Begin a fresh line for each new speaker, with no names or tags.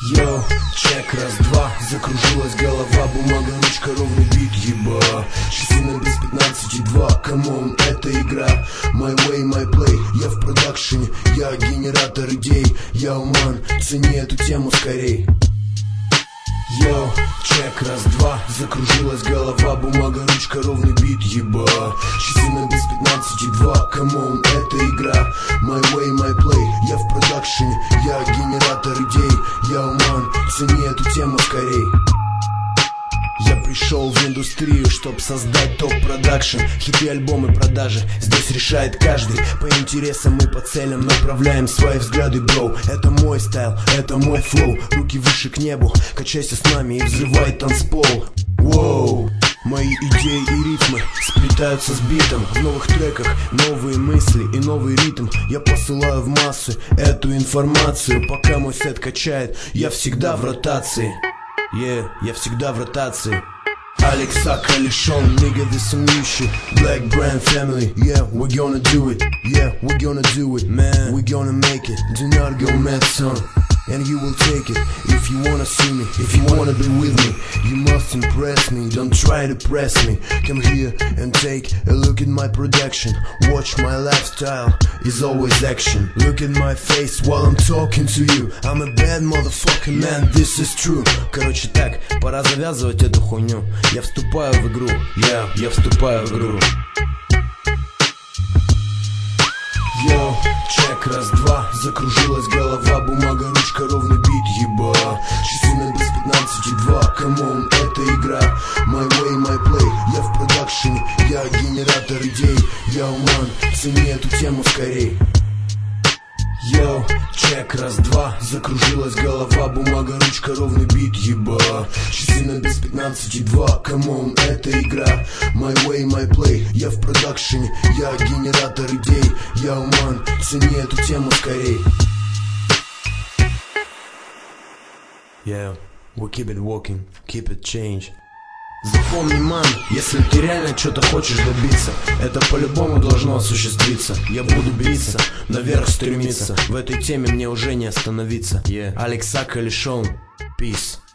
Йоу, чек, раз-два, закружилась голова, бумага, ручка, ровный бит, еба. Часы на без 15:02, камон, это игра. My way, my play, я в продакшене, я генератор идей. Я уман, цени эту тему скорей. Йоу, чек, раз-два, закружилась голова, бумага, ручка, ровный бит, еба. Часы на без 15:02, камон, это игра. My way, my play, я в продакшене, я генератор идей. Я уман, цени эту тему скорей. Я пришел в индустрию, чтоб создать топ-продакшн. Хиты, альбомы, продажи, здесь решает каждый. По интересам и по целям направляем свои взгляды, бро. Это мой стайл, это мой флоу. Руки выше к небу, качайся с нами и взрывай танцпол. Воу. Мои идеи и ритмы сплетаются с битом. В новых треках новые мысли и новый ритм. Я посылаю в массы эту информацию. Пока мой сет качает, я всегда в ротации. Я всегда в ротации. Алекса Калишон, nigga, this some new shit. Black Brand Family, yeah, we're gonna do it. Yeah, we're gonna do it, man, we're gonna make it. Do not go mad, son, and you will take it. If you wanna see me, if you wanna be with me, you must impress me, don't try to press me. Come here and take a look at my production. Watch my lifestyle, is always action. Look at my face while I'm talking to you. I'm a bad motherfucker, man, this is true. Короче так, пора завязывать эту хуйню. Я вступаю в игру, я вступаю в игру. Йоу, чек, раз-два, закружилась голова, бумага, ручка, ровный бит, еба. Часы на без 15:02, камон, это игра. My way, my play, я в продакшене, я генератор идей. Я уман, цени эту тему скорей. Йоу, чек, раз-два, закружилась голова, бумага, ручка, ровный бит, еба. Часы на без 15:02, камон, это игра. My way, my play, я в продакшене, я генератор идей. Я уман, цени эту тему скорей. Yeah, we keep it walking, keep it change. Запомни, ман, если ты реально что-то хочешь добиться, это по-любому должно осуществиться. Я буду биться, наверх стремиться. В этой теме мне уже не остановиться. Алекса Калишон, peace.